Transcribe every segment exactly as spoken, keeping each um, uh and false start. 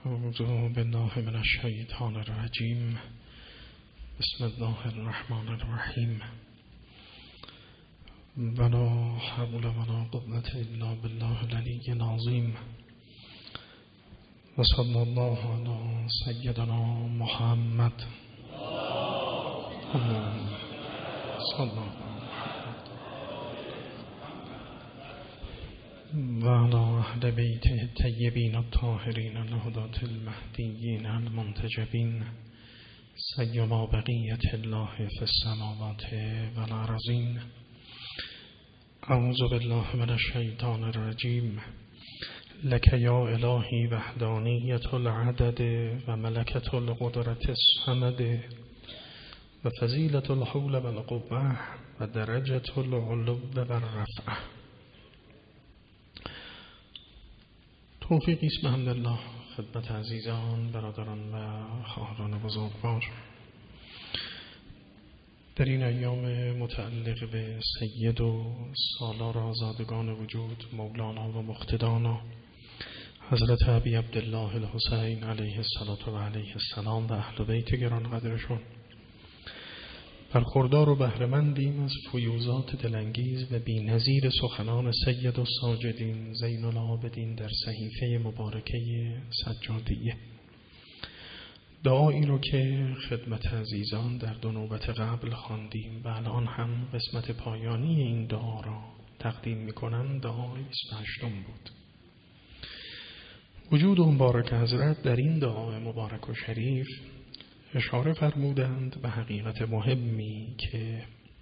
اعوذ بالله من الشیطان الرجیم. بسم الله الرحمن الرحیم. ولا حول ولا قوة الا بالله العلی العظیم. و صلی الله علی سیدنا محمد. صلی الله و علی اهل بیته الطیبین الطاهرین الهداة المهدیین المنتجبین سیما بقیة الله فی السماوات و الارضین. اعوذ بالله من الشیطان الرجیم. لک یا الهی وحدانیت العدد و ملکت القدرت الصمد و فضیلت الحول و القوة و درجت العلو و الرفعه. توفیقی است به حمدالله خدمت عزیزان، برادران و خواهران بزرگوار. در این ایام متعلق به سید و سالار آزادگان وجود مولانا و مقتدانا حضرت ابی عبدالله الحسین علیه الصلاة و علیه السلام و اهل بیت گرانقدرشون برخوردار و بهره‌مندیم از فیوضات دلانگیز و بی‌نظیر سخنان سید الساجدین زین العابدین در صحیفه مبارکه سجادیه. دعایی رو که خدمت عزیزان در دو نوبت قبل خواندیم و الان هم قسمت پایانی این دعا را تقدیم می‌کنم، دعای بیست و هشتم بود. وجود مبارک حضرت در این دعای مبارک و شریف اشاره فرمودند به حقیقت مهمی که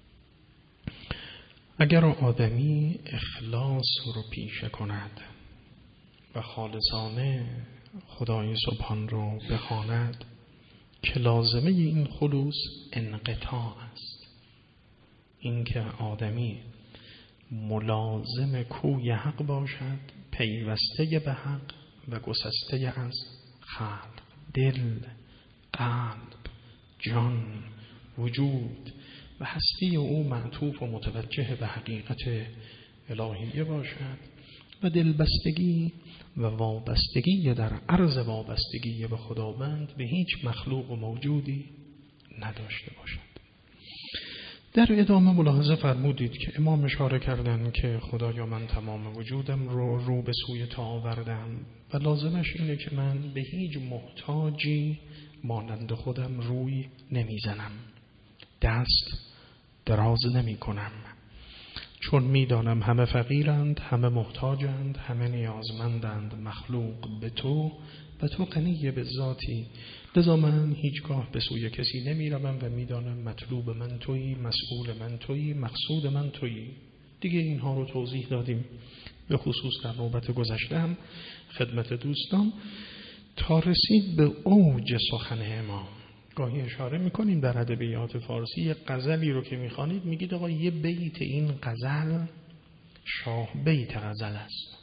اگر آدمی اخلاص رو پیشه کند و خالصانه خدای سبحان رو بخواند که لازمه این خلوص انقطاع است. این که آدمی ملازم کوی حق باشد، پیوسته به حق و گسسته از خلق، دل، قلب، جان، وجود و هستی او معطوف و متوجه به حقیقت الهیه باشد و دلبستگی و وابستگی در عرض وابستگی به خداوند به هیچ مخلوق و موجودی نداشته باشد. در ادامه ملاحظه فرمودید که امام اشاره کردند که خدایا من تمام وجودم رو رو به سوی تو آوردم و لازمش اینه که من به هیچ محتاجی مانند خودم روی نمیزنم، دست دراز نمی کنم، چون میدانم همه فقیرند، همه محتاجند، همه نیازمندند، مخلوق به تو و تو غنی به ذاتی. لذا من هیچگاه به سوی کسی نمی روم و میدانم مطلوب من تویی، مسئول من تویی، مقصود من تویی. دیگه اینها رو توضیح دادیم، به خصوص در نوبت گذشته هم خدمت دوستان، تا رسید به اوج سخن امام. گاهی اشاره میکنیم در ادبیات فارسی یه غزلی رو که میخوانید میگید آقا یه بیت این غزل شاه بیت غزل است.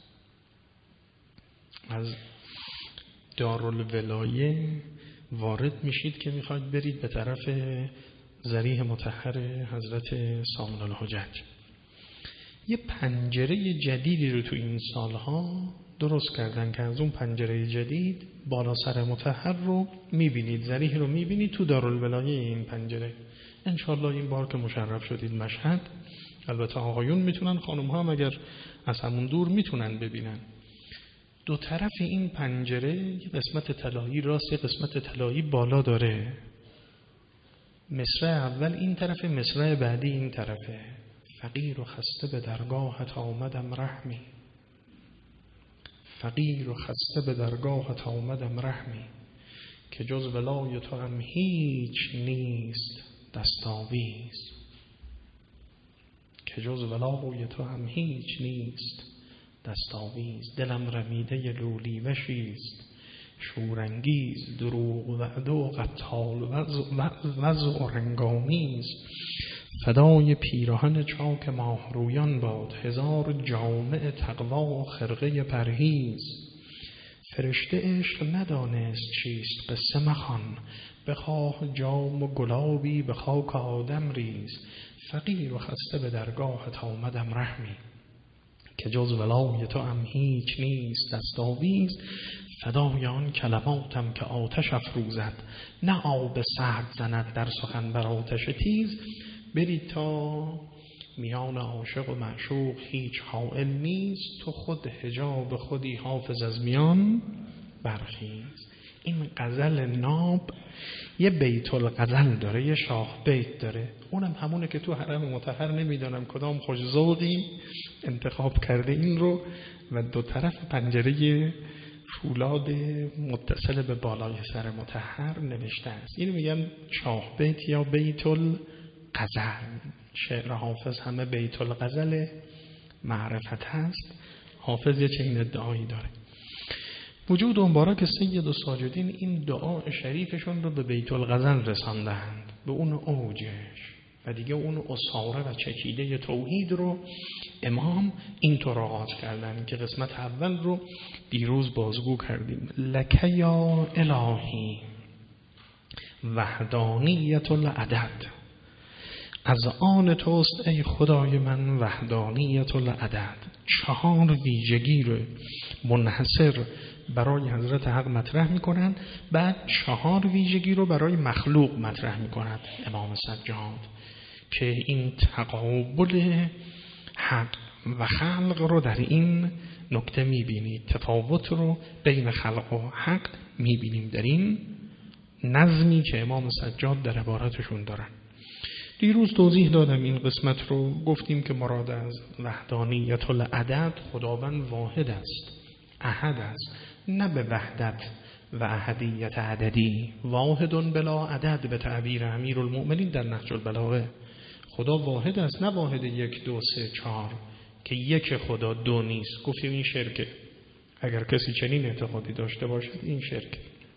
از دارالولایه وارد میشید که میخواید برید به طرف ضریح مطهر حضرت سامن الحجج. یه پنجره جدیدی رو تو این سالها درست کردن که از اون پنجره جدید بالا سر مطهر رو میبینید، ضریح رو میبینید تو دارالولایه این پنجره. انشالله این بار که مشرف شدید مشهد، البته آقایون میتونن، خانم ها هم اگر از همون دور میتونن ببینن. دو طرف این پنجره یه قسمت طلایی راست، یه قسمت طلایی بالا داره. مصرع اول این طرفه، مصرع بعدی این طرفه. فقیر و خسته به درگاهت آمدم رحمی، فقیر و خسته به درگاهت آمدم رحمی، که جز ولای تو هم هیچ نیست دستاویز، که جز ولای تو هم هیچ نیست دستاویز. دلم رمیده لولی وشیست شورانگیز، دروغ وعده و قتال وضع و رنگامیز، فدای پیراهن چاک ماهرویان باد، هزار جامع تقوا و خرقه پرهیز. فرشته عشق ندانست چیست قصه مخوان، بخواه جام و گلابی به خاک آدم ریز، فقیر و خسته به درگاهت آمدم رحمی، که جز ولای تو هم هیچ نیست دستاویز. فدای آن کلماتم که آتش افروزد، نه آب سرد زند در سخن بر آتش تیز. برید تا میان عاشق و معشوق هیچ حائل نیست، تو خود حجاب خودی حافظ از میان برخیز. این غزل ناب یه بیت الغزل داره، یه شاه بیت داره، اونم همونه که تو حرم مطهر نمیدونم کدام خوش ذوقی انتخاب کرده این رو و دو طرف پنجره فولاد متصل به بالای سر مطهر نوشته است. اینو میگن شاه بیت یا بیت الغزل. شعر حافظ همه بیت الغزل معرفت هست. حافظ یه چنین ادعایی داره. وجود مبارک سید و ساجدین این دعا شریفشون رو به بیت الغزل رساندند، به اون اوجش، و دیگه اون اساره و چکیده توحید رو امام اینطور آغاز کردن که قسمت اول رو دیروز بازگو کردیم. لک یا الهی وحدانیت العدد، از آن توست ای خدای من وحدانیت العدد. چهار ویژگی رو منحصر برای حضرت حق مطرح میکنند، بعد چهار ویژگی رو برای مخلوق مطرح میکند امام سجاد که این تقابل حق و خلق رو در این نکته میبینید، تفاوت رو بین خلق و حق میبینیم در این نظمی که امام سجاد در عبارتشون دارن. دیروز توضیح دادم این قسمت رو، گفتیم که مراد از وحدانیت العدد خداوند واحد است، احد است، نه به وحدت و احدیت عددی. واحد بلا عدد به تعبیر امیرالمؤمنین در نهج البلاغه. خدا واحد است، نه واحد یک دو سه چهار که یک خدا دو نیست. گفتیم این شرکه. اگر کسی چنین اعتقادی داشته باشد این شرکه.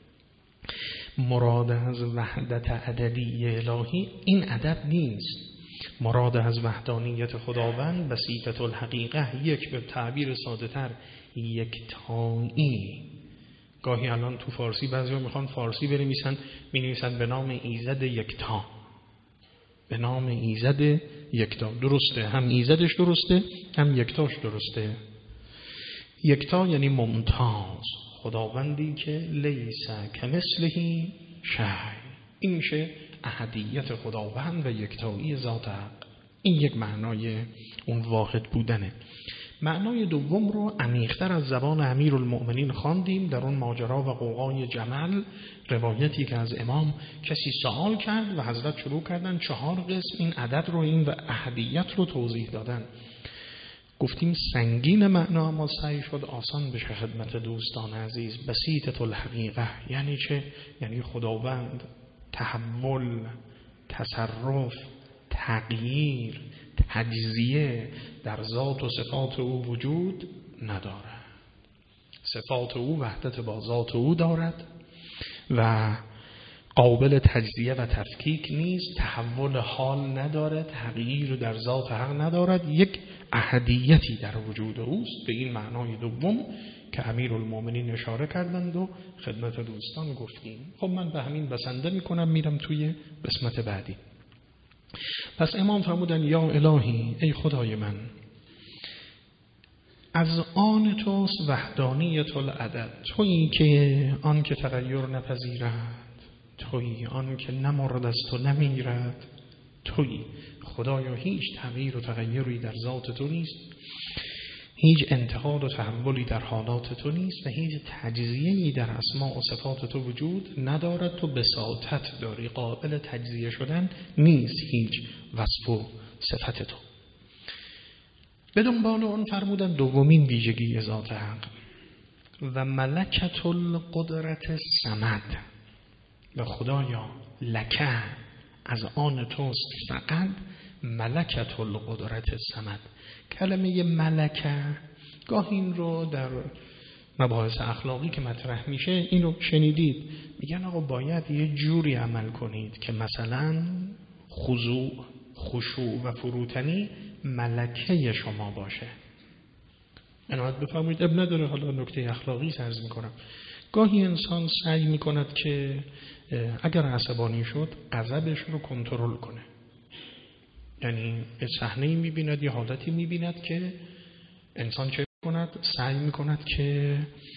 مراد از وحدت عددی الهی این عدد نیست. مراد از وحدانیت خداوند بسیطة الحقیقه، یک به تعبیر ساده تر یکتایی. گاهی الان تو فارسی بعضیا میخوان فارسی بنویسن، مینویسن به نام ایزد یکتا، به نام ایزد یکتا. درسته، هم ایزدش درسته هم یکتاش درسته. یکتا یعنی ممتاز، خداوندی که لیس کمثله شیء. این میشه احدیت خداوند و یکتایی ذات حق. این یک معنای اون واحد بودنه. معنای دوم رو عمیق‌تر از زبان امیرالمؤمنین خواندیم در اون ماجرا و غوغای جمل، روایتی که از امام کسی سوال کرد و حضرت شروع کردن چهار قسم این عدد رو، این و احدیت رو توضیح دادن. گفتیم سنگین معنا، اما سعی شد آسان بشه خدمت دوستان عزیز. بسیطة الحقیقه یعنی چه؟ یعنی خداوند تحول، تصرف، تغییر، تجزیه در ذات و صفات او وجود ندارد. صفات او وحدت با ذات او دارد و قابل تجزیه و تفکیک نیست، تحول حال نداره، تغییر در ذات حق ندارد، یک احدیتی در وجود اوست. به این معنای دوم که امیرالمؤمنین اشاره کردند و خدمت دوستان گفتیم. خب من به همین بسنده میکنم، میرم توی قسمت بعدی. پس امام فرمودن یا الهی ای خدای من، از آن توست وحدانیت العدد، تویی که آن که تغییر نپذیرد، تویی آن که نمرد است و نمیرد، تویی خدایا هیچ تغییر و تغییری در ذات تو نیست، هیچ انتقال و تحولی در حالات تو نیست و هیچ تجزیه‌ای در اسماء و صفات تو وجود ندارد. تو بساطت داری، قابل تجزیه شدن نیست هیچ وصف و صفت تو. به دنبال اون فرمودن دومین ویژگی ذات حق و ملکت القدرت صمد. و خدایا لکه از آن توست فقط ملکت القدرت صمد. کلمه ملکه گاهی این رو در مباحث اخلاقی که مطرح میشه این رو شنیدید، میگن آقا باید یه جوری عمل کنید که مثلا خضوع، خشوع و فروتنی ملکه شما باشه. عنایت بفرمایید، اب نداره، حالا نکته اخلاقی عرض میکنم. گاهی انسان سعی میکند که اگر عصبانی شد غضبش رو کنترل کنه. یعنی یه صحنه‌ای می‌بیند، یه حالتی می‌بیند که انسان چه می‌کند؟ سعی می‌کند که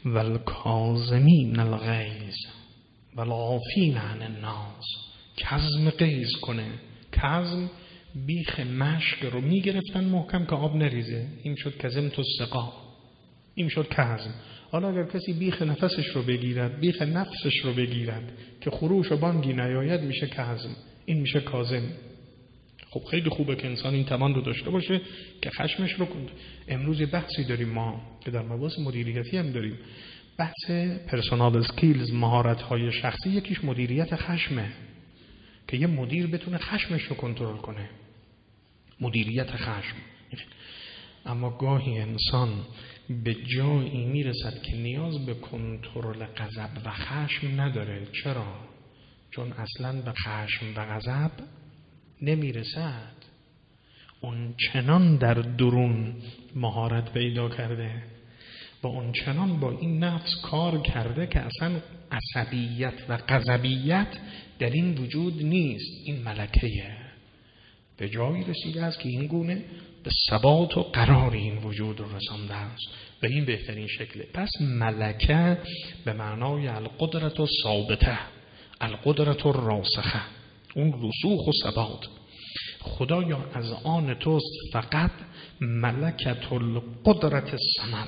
والکاظمین الغیظ والعافین عن الناس. کظم غیظ کنه. کظم بیخ مشک رو میگرفتن محکم که آب نریزه، این شد کظمت السقا، این شد کظم. حالا اگر کسی بیخ نفسش رو بگیرد، بیخ نفسش رو بگیرد که خروش و بانگی نیاید، میشه کظم، این میشه کاظم. خب خیلی خوبه که انسان این توان رو داشته باشه که خشمش رو کند. امروز بحثی داریم ما که در مباحث مدیریتی هم داریم، بحث پرسونال اسکیلز، مهارت های شخصی. یکیش مدیریت خشمه که یه مدیر بتونه خشمش رو کنترل کنه، مدیریت خشم. اما گاهی انسان به جایی میرسد که نیاز به کنترل غضب و خشم نداره. چرا؟ چون اصلاً به خشم و غضب نمیرسد. اون چنان در درون مهارت پیدا کرده و اون چنان با این نفس کار کرده که اصلا عصبیت و غضبیت در این وجود نیست. این ملکه‌ایه. به جایی رسیده است که این گونه به ثبات و قرار این وجود رو رسانده است و این بهترین شکله. پس ملکه به معنای القدرت و ثابته، القدرت و راسخه، اون رسوخ و ثبات. خدایا از آن توست فقط ملکت القدرت الصمد،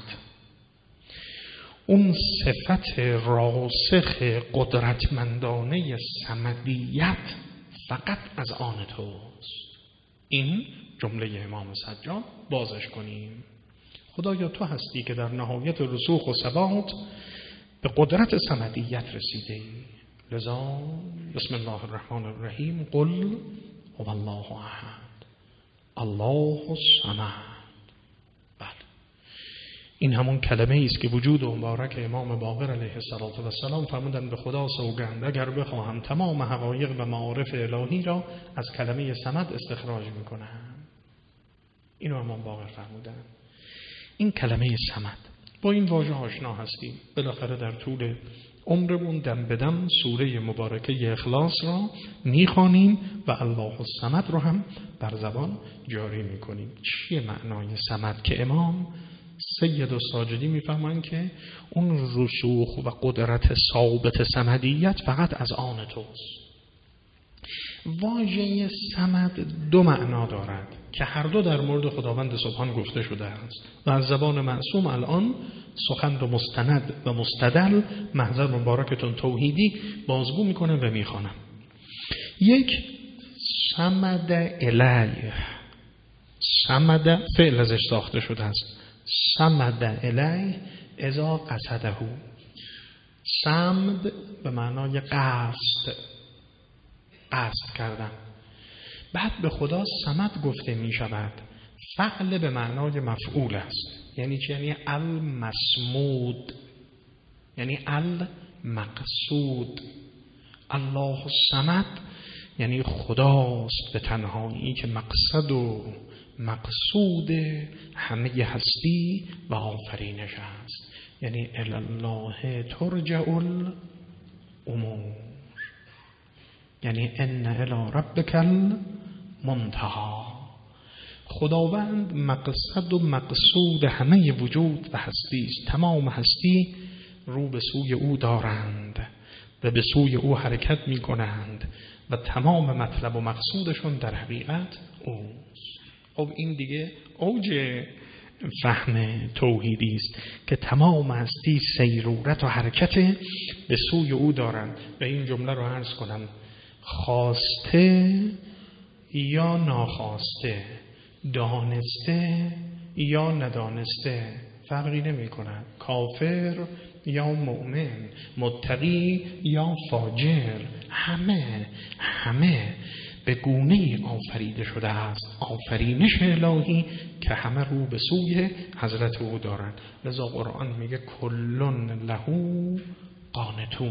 اون صفت راسخ قدرتمندانه صمدیت فقط از آن توست. این جمله امام سجاد بازش کنیم. خدایا تو هستی که در نهایت رسوخ و ثبات به قدرت صمدیت رسیده ای. لذا بسم الله الرحمن الرحیم قل هو الله احد الله الصمد. بله، این همون کلمه است که وجود مبارک امام باقر علیه السلام فرمودند به خدا سوگند اگر بخواهم تمام حقایق و معارف الهی را از کلمه صمد استخراج میکنم. اینو امام باقر فرمودند. این کلمه صمد، با این واژه آشنا هستیم. بالاخره در طول عمرمون دم به دم سوره مبارکه اخلاص را میخوانیم و الله الصمد رو هم بر زبان جاری میکنیم. چیه معنای صمد؟ که امام سید الساجدی میفهمن که اون رسوخ و قدرت ثابت صمدیت فقط از آن توست. واژه صمد دو معنا دارد که هر دو در مورد خداوند سبحان گفته شده است و از زبان معصوم الان سخن رو مستند و مستدل محضر مبارکتون توحیدی بازگو میکنم و میخوانم. یک، صمد الیه، صمد فعل ازش ساخته شده است. صمد الیه اذا قصده، صمد به معنای قصد، قصد کردن. بعد به خدا صمد گفته می شود. فعل به معنای مفعول است. یعنی چی؟ یعنی المصمود، یعنی المقصود. الله الصمد یعنی خداست به تنهایی که مقصد و مقصود همه هستی و آفرینش است. یعنی الی الله ترجع الامور، یعنی ان الی ربک المنتهی. خداوند مقصد و مقصود همه وجود و هستی است. تمام هستی رو به سوی او دارند و به سوی او حرکت می کنند و تمام مطلب و مقصودشون در حقیقت اوست. خب این دیگه اوج فهم توحیدی است که تمام هستی سیرورت و حرکت به سوی او دارند. و این جمله رو عرض کنم، خواسته یا ناخواسته، دانسته یا ندانسته فرقی نمی کند. کافر یا مؤمن، متقی یا فاجر، همه همه به گونه‌ای آفریده شده است. آفرینش الهی که همه رو به سوی حضرت او دارند. لذا قرآن میگه کلن له قانتون،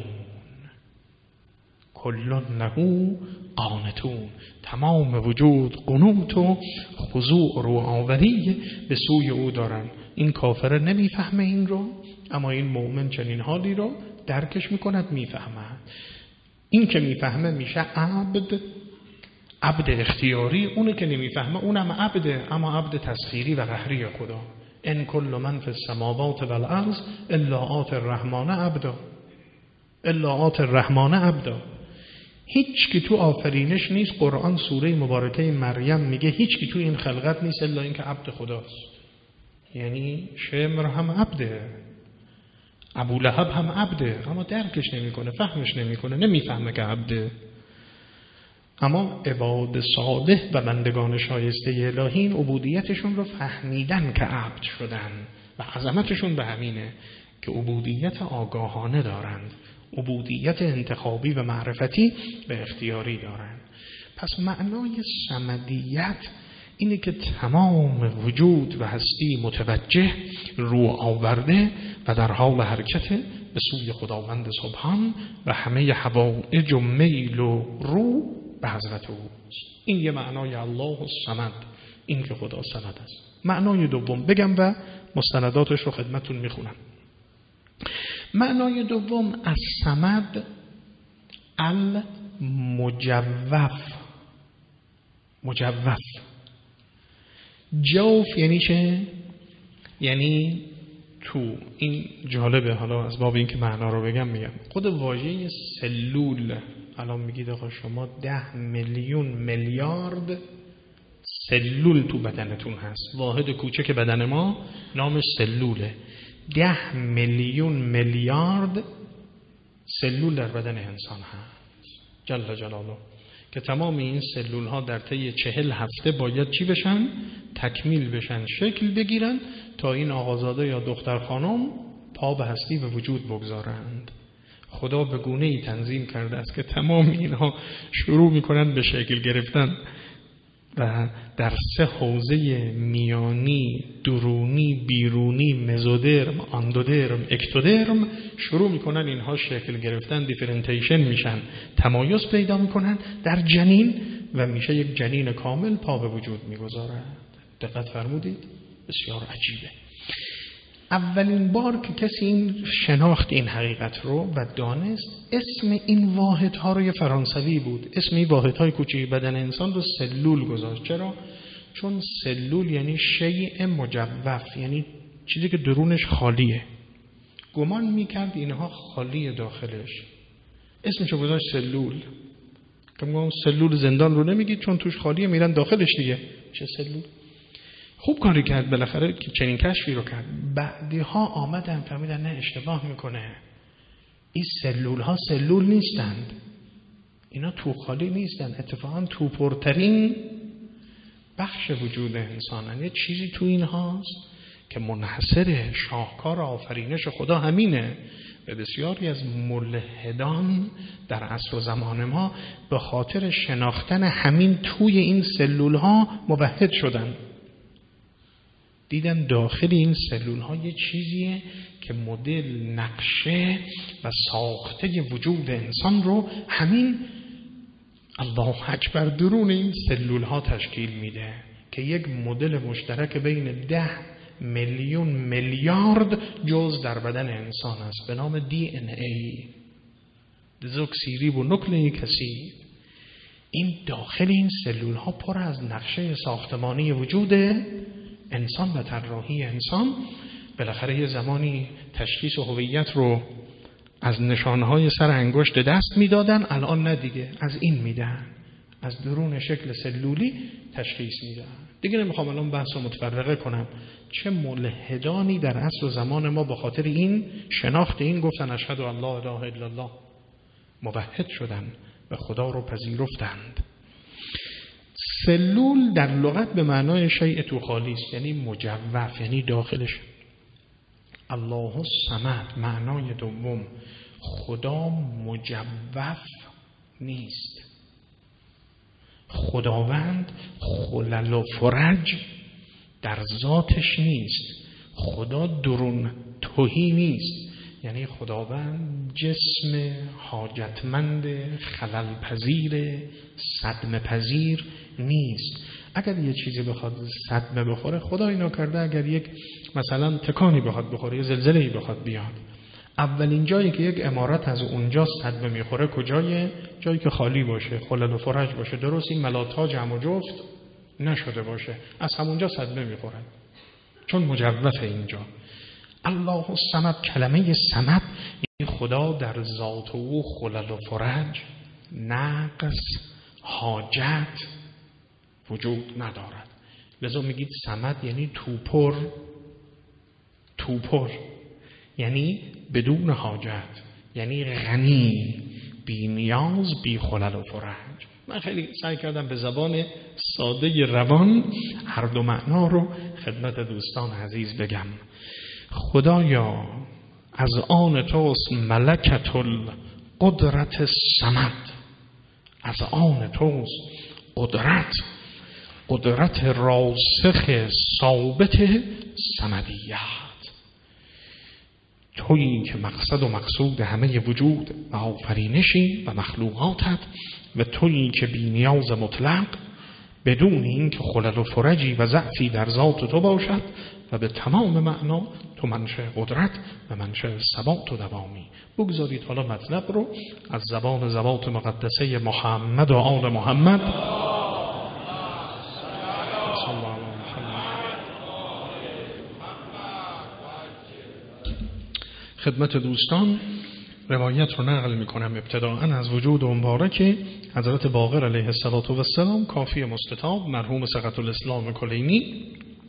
کلن له قانتون. تمام وجود قنوت و خضوع رو آوری به سوی او دارن. این کافر نمیفهمه این رو، اما این مؤمن چنین حالی رو درکش میکند، میفهمه. این که میفهمه میشه عبد، عبد اختیاری. اونه که نمیفهمه اونم عبده، اما عبد تسخیری و قهری خدا. ان کل من فی السماوات والارض الا آتی الرحمن عبدا، الا آتی الرحمن عبدا. هیچ کی تو آفرینش نیست. قرآن سوره مبارکه مریم میگه هیچ کی تو این خلقت نیست الا اینکه عبد خداست. یعنی شمر هم عبده، ابو لهب هم عبده، اما درکش نمیکنه، فهمش نمیکنه، نمیفهمه که عبده. اما عباد صالح و بندگان شایسته الهی عبودیتشون رو فهمیدن که عبد شدن و عظمتشون به همینه که عبودیت آگاهانه دارند، عبودیت انتخابی و معرفتی به اختیاری دارند. پس معنای صمدیت اینه که تمام وجود و هستی متوجه، رو آورده و در حال حرکت به سوی خداوند سبحان و همه حوائج و میل و رو به حضرت اوست. این یه معنای الله الصمد، این که خدا صمد است. معنای دوم بگم و مستنداتش رو خدمتون میخونم. معنای دوم از صمد المجوف. مجوف جوف یعنی چه؟ یعنی تو. این جالبه، حالا از باب این که معنا رو بگم میگم. خود واژه سلول، الان میگید آقا شما ده میلیون میلیارد سلول تو بدنتون هست. واحد کوچک بدن ما نامش سلوله. ده میلیون میلیارد سلول در بدن انسان هست جل جلاله، که تمام این سلول ها در طی چهل هفته باید چی بشن؟ تکمیل بشن، شکل بگیرن تا این آقازاده یا دختر خانم پا به هستی و وجود بگذارند. خدا به گونه ای تنظیم کرده است که تمام اینها شروع میکنن به شکل گرفتن و در سه حوزه میانی، درونی، بیرونی، مزودرم، اندودرم، اکتودرم شروع میکنن اینها شکل گرفتن، دیفرنتیشن میشن، تمایز پیدا میکنن در جنین و میشه یک جنین کامل پا به وجود میگذارد. دقت فرمودید؟ بسیار عجیبه. اولین بار که کسی این شناخت این حقیقت رو و دانست، اسم این واحدها رو یه فرانسوی بود، اسم این واحدهای کوچیک بدن انسان رو سلول گذاشت. چرا؟ چون سلول یعنی شیء مجوف، یعنی چیزی که درونش خالیه. گمان میکرد اینها خالیه داخلش، اسمشو گذاشت سلول. که میگم سلول زندان رو نمیگید چون توش خالیه، میرن داخلش دیگه. چه سلول؟ خوب کاری کرد بالاخره که چنین کشفی رو کرد. بعدی‌ها آمدن فهمیدن نه، اشتباه میکنه. این سلول ها سلول نیستند، اینا تو خالی نیستند، اتفاقا تو پرترین بخش وجود انسانن. یه چیزی تو این هاست که منحصر شاهکار آفرینش خدا همینه. و بسیاری از ملحدان در عصر و زمان ما به خاطر شناختن همین توی این سلول ها موحد شدن. دیدن داخل این سلول ها یه چیزیه که مدل، نقشه و ساخته وجود انسان رو همین الله اکبر درون این سلول ها تشکیل میده، که یک مدل مشترک بین ده میلیون میلیارد جزء در بدن انسان است به نام دی ان ای، دزوکسیریبو نوکلئی کثیف. این داخل این سلول ها پر از نقشه ساختمانی وجود انسان و طراحی انسان. بالاخره یه زمانی تشخیص و هویت رو از نشانهای سر انگشت دست میدادن، الان نه دیگه، از این میدن، از درون شکل سلولی تشخیص میدن. دیگه نمیخوام الان بحث رو متفرقه کنم. چه ملحدانی در عصر و زمان ما به خاطر این شناخت این گفتن اشهد ان لا اله الا الله، موحد شدن و خدا رو پذیرفتند. سلول در لغت به معنای شیء تو خالی است، یعنی مجوف، یعنی داخلش. الله الصمد معنای دوم، خدا مجوف نیست. خداوند خلل و فرج در ذاتش نیست. خدا درون تهی نیست، یعنی خداوند جسم حاجتمند، خلل پذیر، صدمه پذیر نیست. اگر یه چیزی بخواد صدمه بخوره، خدا اینا کرده، اگر یک مثلا تکانی بخواد بخوره، یه زلزله‌ای بخواد بیاد، اولین جایی که یک عمارت از اونجا صدمه میخوره کجایه؟ جایی که خالی باشه، خلل و فرج باشه، درست این ملات‌ها جمع و جفت نشده باشه، از همونجا صدمه میخوره. چون مجوف اینجا. الله الصمد، کلمه صمد این خدا در ذات او خلل و فرج، نقص، حاجت وجود ندارد. لذا میگید صمد یعنی توپر، توپر یعنی بدون حاجت، یعنی غنی، بی نیاز، بی خلل و فرج. من خیلی سعی کردم به زبان ساده روان هر دو معنا رو خدمت دوستان عزیز بگم. خدایا از آن توست ملکت القدرت صمد، از آن توست قدرت، قدرت راسخ ثابت صمدیت، تویی که مقصد و مقصود همه وجود و آفرینشی و مخلوقاتت، و تویی که بی نیاز مطلق بدون این که خلل و فرجی و ضعفی در ذات تو باشد، و به تمام معنا تو منشأ قدرت و منشأ ثبات و دوامی. بگذارید حالا مطلب رو از زبان ذوات مقدسه محمد و آل محمد خدمت دوستان روایت رو نقل میکنم. ابتداءً از وجود مبارک حضرت باقر علیه السلام، کافی مستطاب، مرحوم ثقة الاسلام کلینی.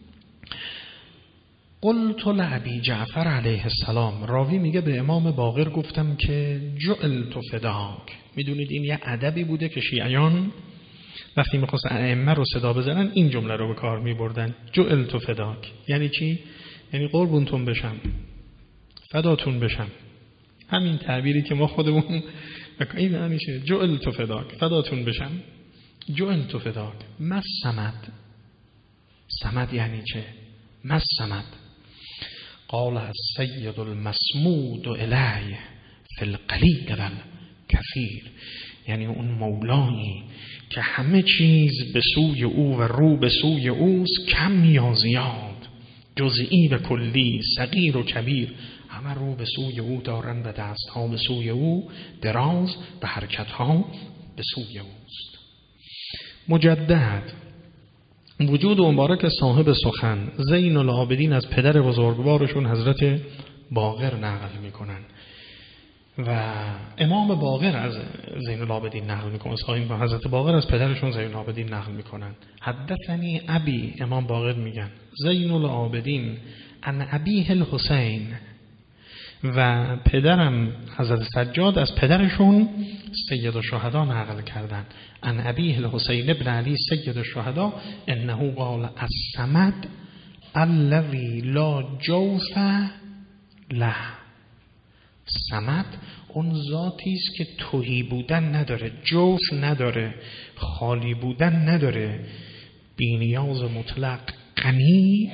قلت لابی جعفر علیه السلام، راوی میگه به امام باقر گفتم که جعلت فداک. میدونید این یه ادبی بوده که شیعیان وقتی میخواستن ائمه رو صدا بزنن این جمله رو به کار میبردن، جعلت فداک. یعنی چی؟ یعنی قربونتون بشم، فداتون بشم. همین تعبیری که ما خودمون این همیشه جعلت فداک، فداتون بشم. جعلت فداک. ما صمد، صمد یعنی چه؟ ما صمد؟ قال السید المسمود الیه فی القلیل والکثیر، یعنی اون مولایی که همه چیز به سوی او و رو به سوی اوست، کم یا زیاد، جزئی و کلی، صغیر و کبیر، همه رو به سوی او دارن و دست ها به سوی او دراز و حرکت ها به سوی اوست. مجدد وجود مبارک صاحب سخن زین العابدین از پدر بزرگوارشون حضرت باقر نقل میکنن و امام باقر از زین العابدین نقل میکنن، صاحب حضرت باقر از پدرشون زین العابدین نقل میکنن. حدثنی ابی، امام باقر میگن زین العابدین ان ابیه الحسین، و پدرم حضرت سجاد از پدرشون سید الشهدا نقل کردن. ان ابیه الحسین ابن علی سید الشهدا انه قال الصمد الذی لا جوف له. صمد اون ذاتی است که تهی بودن نداره، جوف نداره، خالی بودن نداره، بی‌نیاز مطلق، غنی،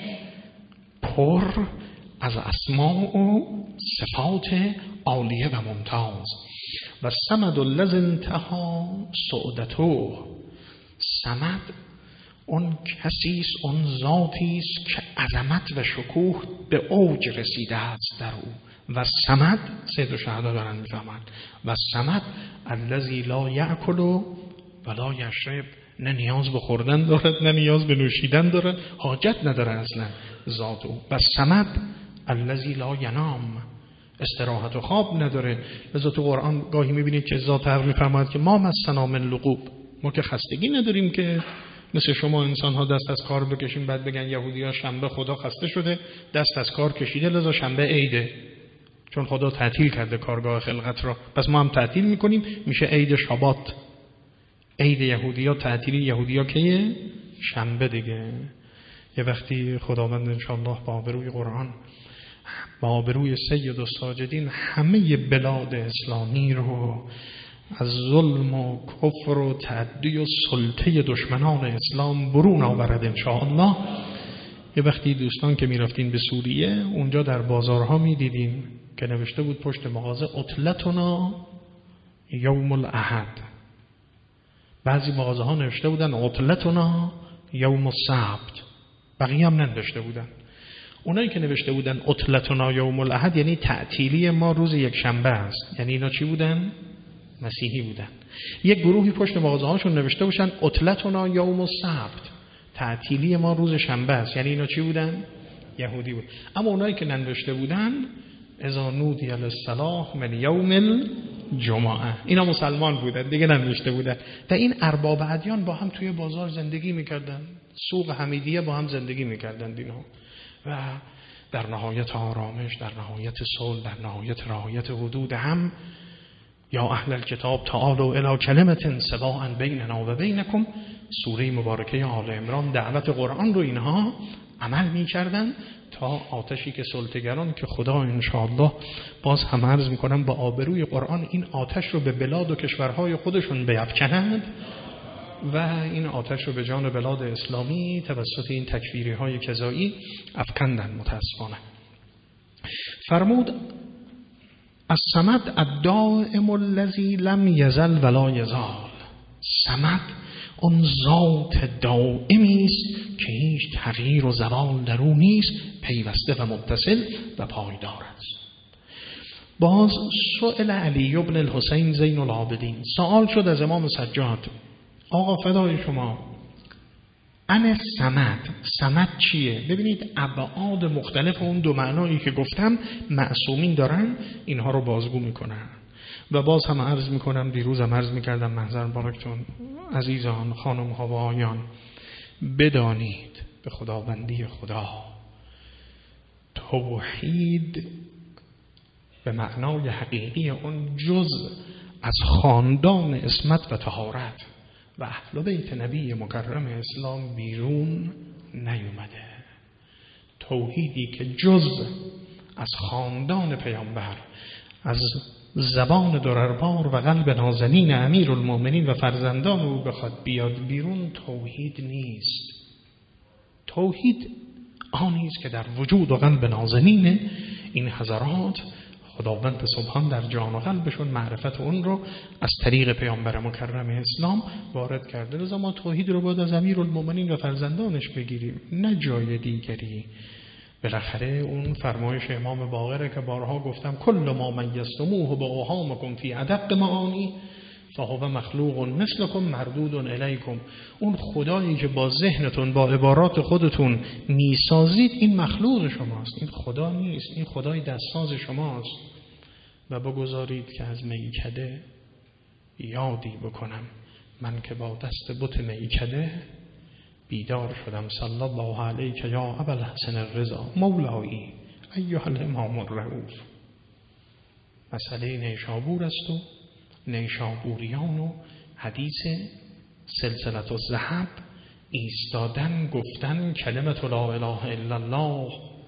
پر از اسماء و صفات عالیه و ممتاز. و صمد الذی انتهى سعدته، صمد اون کسی است، اون ذاتی است که عظمت و شکوه به اوج رسیده است در او. و صمد، سید الشهدا دارن میفهمند، و صمد الذی لا یأکل ولا یشرب، نه نیاز به خوردن دارد نه نیاز به نوشیدن دارد، حاجت نداره اصلا ذات او. و صمد الذی لا ینام، استراحت و خواب نداره. لذا تو قرآن گاهی میبینید که ذات حق میفرماید که ما مسنا من لغوب، ما که خستگی نداریم که مثل شما انسان ها دست از کار بکشیم بعد بگن یهودی ها شنبه خدا خسته شده دست از کار کشیده لذا شنبه عیده، چون خدا تعطیل کرده کارگاه خلقت را، پس ما هم تعطیل میکنیم، میشه عید شابات. عید یهودی ها، تعطیلی یهودی ها که شنبه دیگه. یه وقتی خداوند انشاءالله با آبروی قرآن، با آبروی سید الساجدین همه بلاد اسلامی رو از ظلم و کفر و تعدی و سلطه دشمنان اسلام برون آورد انشاءالله. یه وقتی دوستان که میرفتین به سوریه، اونجا در بازارها میدیدین که نوشته بود پشت مغازه عطلتنا یوم الاحد. بعضی مغازه ها نوشته بودن عطلتنا یوم السبت، بقیه هم ننوشته بودن. اونایی که نوشته بودن عطلتنا یوم الاحد یعنی تعطیلی ما روز یک شنبه است، یعنی اینا چی بودن؟ مسیحی بودن. یک گروهی پشت مغازه هاشون نوشته باشن عطلتنا یوم السبت، تعطیلی ما روز شنبه است، یعنی اینا چی بودن؟ یهودی بود. اما اونایی که ننوشته بودن اذا نودی للصلاة من یوم الجمعه، اینا مسلمان بودن دیگه، ننوشته بودن. و این ارباب ادیان با هم توی بازار زندگی میکردن، سوق حمیدیه با هم زندگی میکردن اینا، و در نهایت آرامش، در نهایت صلح، در نهایت رعایت حدود هم. یا اهل الکتاب تعالوا الی کلمة سواء بیننا و بینکم، سوره مبارکه آل عمران دعوت قرآن رو اینها عمل می‌کردن تا آتشی که سلطه‌گران که خدا انشاءالله باز هم عرض می‌کنم با آبروی قرآن این آتش رو به بلاد و کشورهای خودشون بیفکنند و این آتش رو به جان بلاد اسلامی توسط این تکفیری‌های کذایی افکندن متأسفانه. فرمود الصمد الدائم الذی لم یزل ولا یزال. صمد اون ذات دائمی است که هیچ تغییر و زوال در او نیست، پیوسته و متصل و پایدار است. باز سئل علی بن الحسین زین العابدین، سوال شد از امام سجاد، آقا فدای شما، ان صمد، صمد چیه؟ ببینید ابعاد مختلف اون دو معنایی که گفتم معصومین دارن اینها رو بازگو میکنن. و باز هم عرض میکنم، دیروز هم عرض میکردم محضر بارکتون عزیزان، خانم ها و آیان، بدانید به خداوندی خدا توحید به معنای حقیقی اون جز از خاندان عصمت و طهارت و اهل بیت نبی مکرم اسلام بیرون نیومده. توحیدی که جز از خاندان پیامبر، از زبان درربار و قلب نازنین امیرالمؤمنین و فرزندان او بخواد بیاد بیرون، توحید نیست. توحید آنی است که در وجود و قلب نازنین این حضرات خداوند سبحان در جان و قلبشون معرفت اون رو از طریق پیامبر مکرم اسلام وارد کرده. لذا ما توحید رو باید از امیرالمؤمنین و فرزندانش بگیریم، نه جای دیگری. بالاخره اون فرمایش امام باقره که بارها گفتم، کل ما میزتموه با اوهامکم فی ادق معانی فهو مخلوق مثلکم مردود الیکم. اون خدایی که با ذهنتون با عبارات خودتون میسازید این مخلوق شماست، این خدا نیست، این خدای دستساز شماست. و بگذارید که از میکده یادی بکنم، من که با دست بت میکده بیدار شدم. صلی الله علیک یا ابوالحسن الرضا مولایی ایها الامام الرؤوف. مسئله نیشابور است و نیشابوریان و حدیث سلسلة الذهب ایستادن گفتن کلمت لا اله الا الله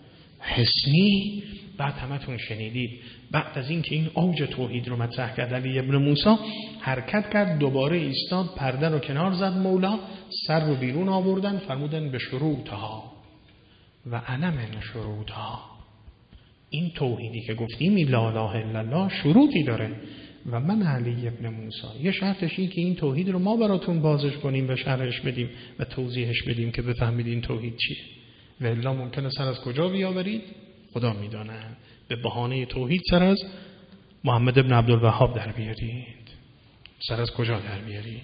حسنی. بعد همتون شنیدید بعد از این که این اوج توحید رو مطرح کرد علی ابن موسی، حرکت کرد، دوباره ایستاد، پرده رو کنار زد مولا، سر رو بیرون آوردن، فرمودن به شروطها و انا من شروطها. این توحیدی که گفتیم لا اله الا الله شروطی داره و من علی ابن موسی یه شرطش این که این توحید رو ما براتون بازش کنیم و شرحش بدیم و توضیحش بدیم که بفهمید این توحید چیه. و الا ممکنه سر از کجا بیاورید خدا میدانه، به بهانه توحید سر از محمد ابن عبدالوهاب در بیارید، سر از کجا در بیارید.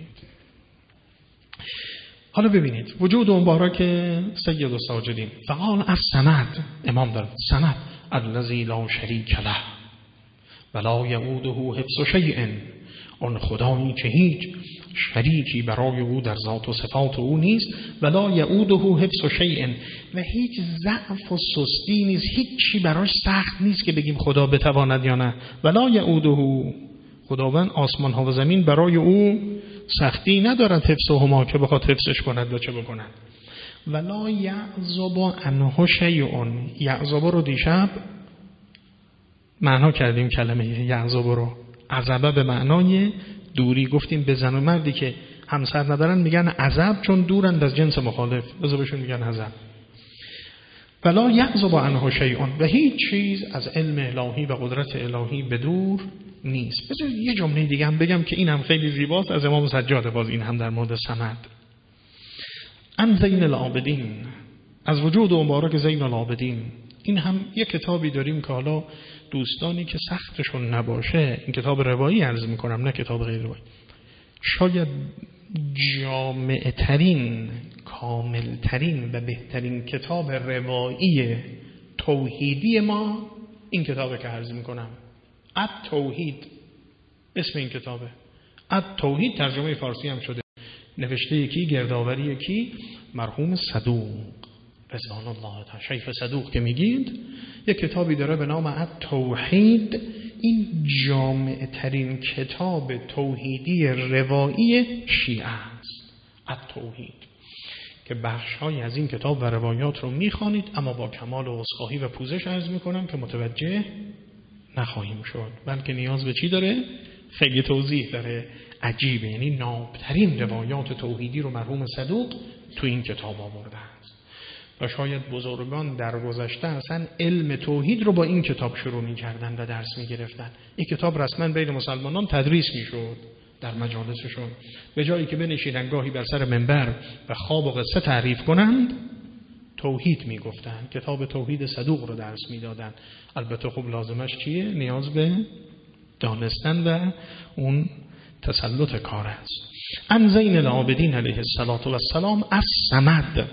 حالا ببینید وجود مبارک سید الساجدین فقال الصمد، امام دارد صمد الذی لا شریک له ولا یعوده حفظ شیء، اون خدایی که هیچ شریکی برای او در ذات و صفات او نیست، ولا یعوده حفظ شیء، و هیچ ضعف و سستی نیست، هیچ چی براش سخت نیست که بگیم خدا بتواند یا نه. ولا یعوده، خداوند آسمان ها و زمین برای او سختی ندارد حفظهما که بخواد حفظش کند و چه بکند. ولا یعزب عنه شیء، یعزب رو دیشب معنا کردیم، کلمه یعزب رو عزبه به معنای دوری گفتیم. به زن و مردی که همسر ندارن میگن عزب چون دورند از جنس مخالف، لذا بهشون میگن عزب. ولا یعزب عنه شیء، و هیچ چیز از علم الهی و قدرت الهی به دور نیست. بذار یه جمله دیگه هم بگم که این هم خیلی زیباست از امام سجاد، باز این هم در مورد صمد. ان زین العابدین، از وجود مبارک زین العابدین. این هم یک کتابی داریم که حالا دوستانی که سختشون نباشه، این کتاب روایی عرض میکنم نه کتاب غیر روایی، شاید جامع ترین کاملترین و بهترین کتاب روایی توحیدی ما این کتابه که عرض میکنم. التوحید اسم این کتابه. التوحید ترجمه فارسی هم شده. نوشته یکی، گردآوری یکی، مرحوم صدوق رضوان الله تعالی، شیخ صدوق که میگید، یک کتابی داره به نام التوحید. این جامع ترین کتاب توحیدی روایی شیعه است. التوحید که بخش‌هایی از این کتاب و روایات رو میخوانید، اما با کمال عذرخواهی و پوزش عرض میکنم که متوجه نخواهیم شد، بلکه نیاز به چی داره؟ خیلی توضیح داره. عجیبه، یعنی نابترین روایات توحیدی رو مرحوم صدوق تو این کتاب آورده است و شاید بزرگان در گذشته اصلا علم توحید رو با این کتاب شروع می‌کردن و درس می‌گرفتن. این کتاب رسما بین مسلمانان تدریس می‌شد در مجالسشون، به جایی که بنشینن گاهی بر سر منبر و خواب و قصه تعریف کنند، توحید میگفتن. کتاب توحید صدوق رو درس میدادن. البته خب لازمش چیه؟ نیاز به دانستن و اون تسلط کار است. عن زین العابدین علیه السلام الصمد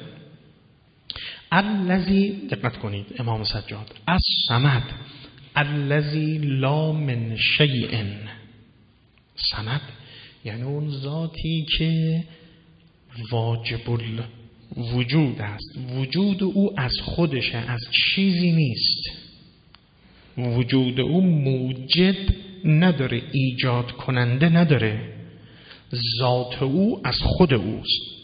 الذی، دقت کنید امام سجاد، الصمد الذی لا من شیء. صمد یعنی اون ذاتی که واجب الوجود است، وجود او از خودشه، از چیزی نیست. وجود او موجد نداره، ایجاد کننده نداره، ذات او از خود اوست.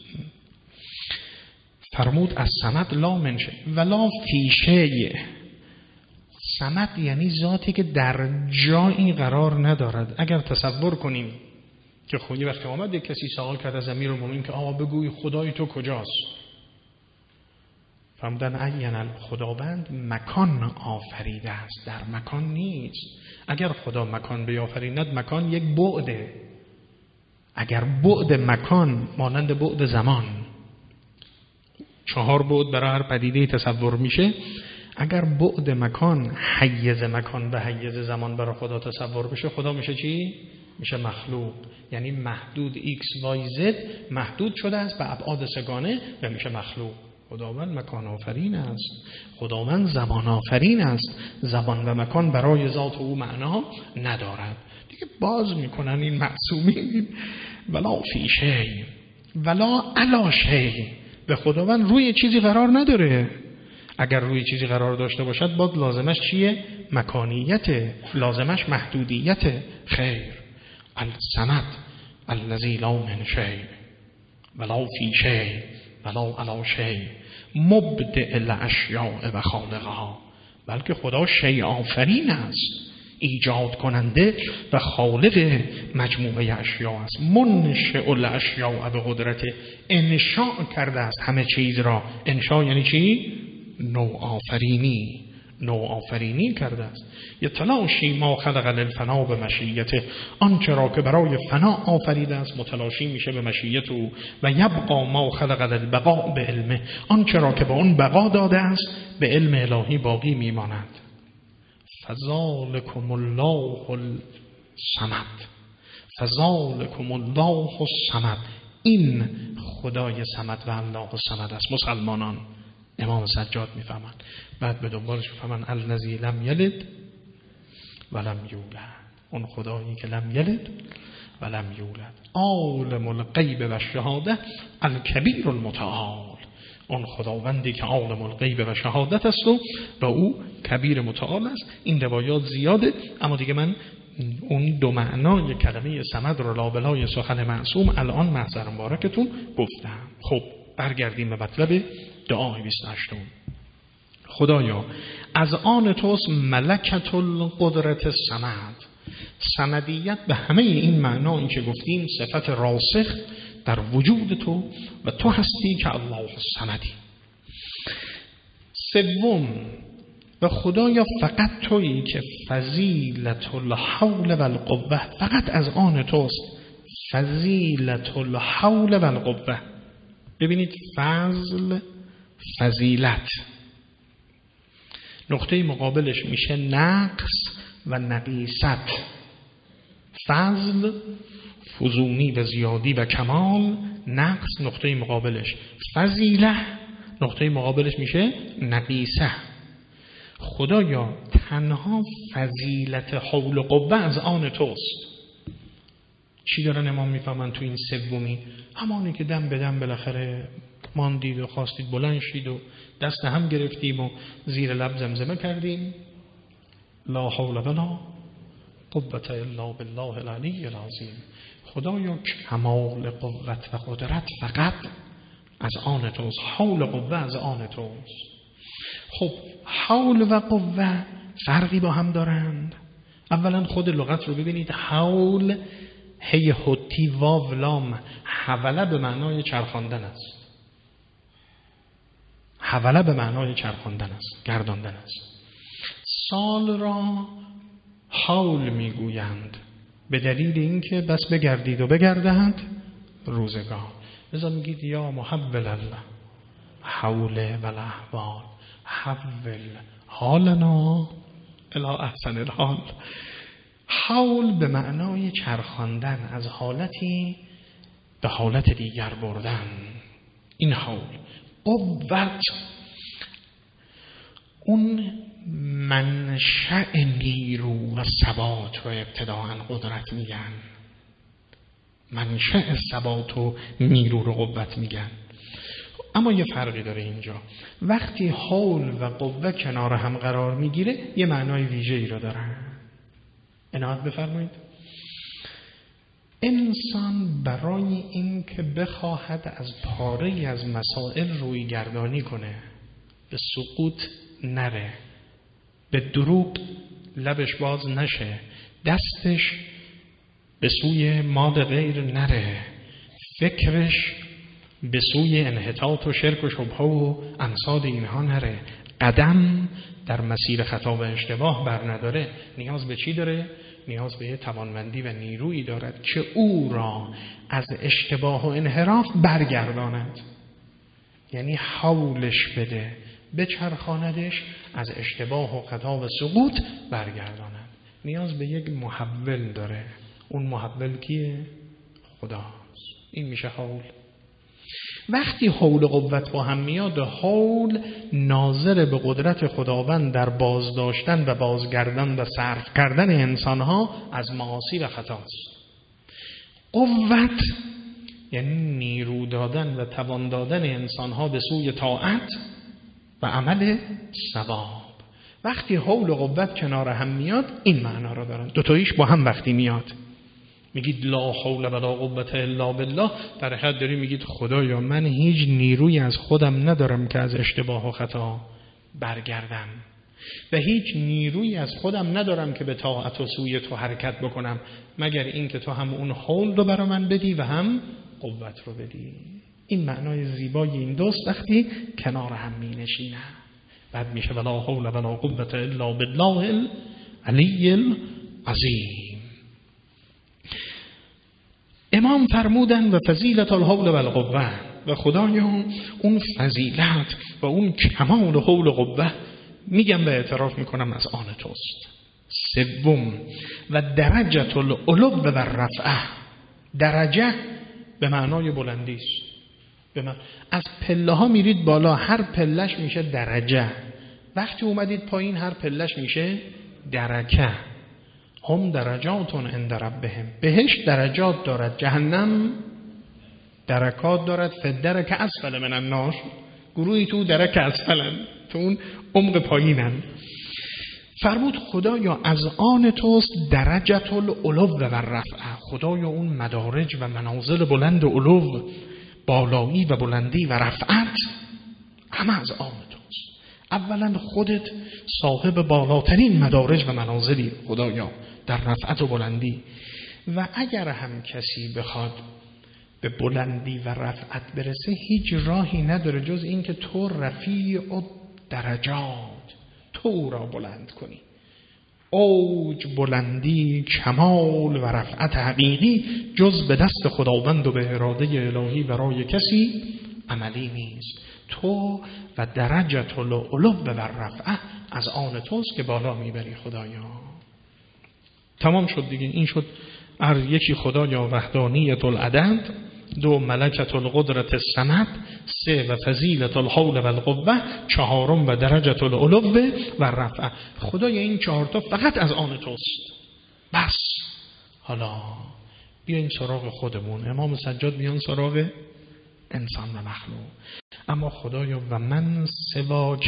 فرمود از صمد لا من شیء ولا فی شیء. صمد یعنی ذاتی که در جایی قرار ندارد. اگر تصور کنیم که خونی وقتی آمد یک کسی سوال کرد از امیرالمومنین که آقا بگوی خدای تو کجاست؟ فرمودن عین خداوند مکان آفریده است، در مکان نیست. اگر خدا مکان بیافریند، مکان یک بعده. اگر بعد مکان مانند بعد زمان، چهار بعد برای هر پدیده تصور میشه، اگر بعد مکان حیز مکان و حیز زمان برای خدا تصور بشه، خدا میشه چی؟ میشه مخلوق. یعنی محدود x y z محدود شده است به ابعاد سگانه و میشه مخلوق. خداوند مکان آفرین است، خداوند زمان آفرین است. زمان و مکان برای ذات او معنا ندارد. دیگه باز میکنن این معصومین ولا فی شیء ولا علی شیء. به خداوند روی چیزی قرار نداره. اگر روی چیزی قرار داشته باشد باز لازمش چیه؟ مکانیت، لازمش محدودیت. خیر. الصمد الذی لا من شیء ولا فی شیء ولا علی شیء مبدع الاشیاء و خالقها. بلکه خدا شیء آفرین است، ایجاد کننده و خالق مجموعه اشیاء است. منشئ الاشیاء به قدرت، انشاء کرده است همه چیز را. انشاء یعنی چی؟ نوع آفرینی، نوع آفرینی کرده است. یتلاشی ما خلق للفنا به مشیته، آنچه را که برای فنا آفریده است متلاشی میشه به مشیت او. و یبقا ما خلق للبقاء به علمه، آنچه را که به اون بقا داده است به علم الهی باقی میماند. فذلکم الله الصمد، فذلکم الله الصمد. این خدای صمد و الله الصمد است. مسلمانان امام سجاد میفهمند. بعد به دنبالش میفهمند الذی لم یلد ولم یولد، اون خدایی که لم یلد ولم یولد. عالم الغیب و شهاده الکبیر المتعال، اون خداوندی که عالم الغیب و شهادت است و با او کبیر متعال است. این روایات زیاده، اما دیگه من اون دو معنای کلمه صمد رو لابلای سخن معصوم الان محضر مبارکتون گفتم. خب برگردیم به مطلب دعای بیست و هشتم. خدایا از آن توست ملکت القدرت صمد. صمدیت به همه این معنایی که گفتیم صفت راسخ در وجود تو و تو هستی که الله الصمدی. سوم، و خدایا فقط تویی که فضیلت الحول و القوه، فقط از آن توست فضیلت الحول و القوه. ببینید فضل، فضیلت، نقطه مقابلش میشه نقص و نقیصت. فضل فزونی و زیادی و کمال، نقص نقطه مقابلش، فضیله نقطه مقابلش میشه نقیصه. خدایا تنها فضیلت حول و قوه از آن توست. چی دارن امام میفهمن تو این سومی؟ همانی که دم به دم بالاخره ماندید و خواستید بلند شید و دست هم گرفتیم و زیر لب زمزمه کردیم لا حول ولا قوة الا بالله العلی العظیم. خدایا کمال قوت و قدرت فقط از آن توست، حول قوه از آن توست. خب حول و قوه فرقی با هم دارند. اولا خود لغت رو ببینید، حول هی حتی واو لام حوله به معنای چرخاندن است. حوله به معنای چرخاندن است، گرداندن است. سال را حول میگویند به دلیل اینکه بس بگردید و بگردند روزگار. لذا میگید یا محول الله حول و الاحوال حول حالنا الی احسن الحال. حول به معنای چرخاندن، از حالتی به حالت دیگر بردن، این حول. قوت اون منشأ نیرو و ثبات و ابتداء قدرت میگن، منشأ ثبات و نیرو رو قوت میگن. اما یه فرقی داره اینجا، وقتی حول و قوه کنار هم قرار میگیره یه معنای ویژه‌ای رو داره. عنایت بفرمایید. انسان برای این که بخواهد از پاره از مسائل روی گردانی کنه، به سقوط نره، به دروغ لبش باز نشه، دستش به سوی مال غیر نره، فکرش به سوی انحطاط و شرک و شبهه و امثال اینها نره، قدم در مسیر خطا و اشتباه بر نداره، نیاز به چی داره؟ نیاز به توانمندی و نیرویی دارد که او را از اشتباه و انحراف برگرداند. یعنی حولش بده، بچرخاندش، از اشتباه و خطا و سقوط برگرداند. نیاز به یک محول داره. اون محول کیه؟ خداست. این میشه حول. وقتی حول و قوت با هم میاد، حول ناظر به قدرت خداوند در بازداشتن و بازگردن و صرف کردن انسانها از معاصی و خطاست. قوت یعنی نیرو دادن و توان دادن انسانها به سوی طاعت و عمل ثواب. وقتی حول و قوت کنار هم میاد این معنا رو دارن. دوتاییش با هم وقتی میاد میگید لا حول ولا قوة الا بالله، در حد داری میگید خدایا من هیچ نیرویی از خودم ندارم که از اشتباه و خطا برگردم و هیچ نیرویی از خودم ندارم که به طاعت و سوی تو حرکت بکنم، مگر این که تو هم اون حول رو برا من بدی و هم قوت رو بدی. این معنای زیبای این دوست وقتی کنار هم می نشینه. بعد میشه ولا حول ولا قوة الا بالله العلی العظیم. امام فرمودن و فضیلت الحول و القوه، و خدایا اون فضیلت و اون کمال حول و قوه میگم و اعتراف میکنم از آن توست. سوم و درجت العلو و رفعه. درجه به معنای بلندی است. به من... از پله ها میرید بالا، هر پلش میشه درجه. وقتی اومدید پایین هر پلش میشه درکه. هم درجاتون عند ربهم. بهشت درجات دارد، جهنم درکات دارد. فدرک اسفل من النار. گروهی تو درک اسفلن، تو اون عمق پایینن. فرمود خدایا از آن توست درجت العلو و رفعه. خدایا اون مدارج و منازل بلند و علو، بالایی و بلندی و رفعت همه از آن توست. اولا خودت صاحب بالاترین مدارج و منازلی خدایا در رفعت و بلندی، و اگر هم کسی بخواد به بلندی و رفعت برسه هیچ راهی نداره جز این که تو رفیع و درجات، تو را بلند کنی. اوج، بلندی، کمال و رفعت حقیقی جز به دست خداوند و به اراده الهی برای کسی عملی نیست. تو و درجت العلو و رفعه از آن توست که بالا میبری خدایا. تمام شد دیگه. این شد ار یکی خدایا وحدانیت العدد دو ملکت القدرت الصمد، سه و فضیلت الحول و القوه، چهارم و درجت العلو و رفع. خدای این چهار تا فقط از آن توست. بس حالا بیاین سراغ خودمون. امام سجاد بیان سراغ انسان و مخلوق. اما خدایا و من سواک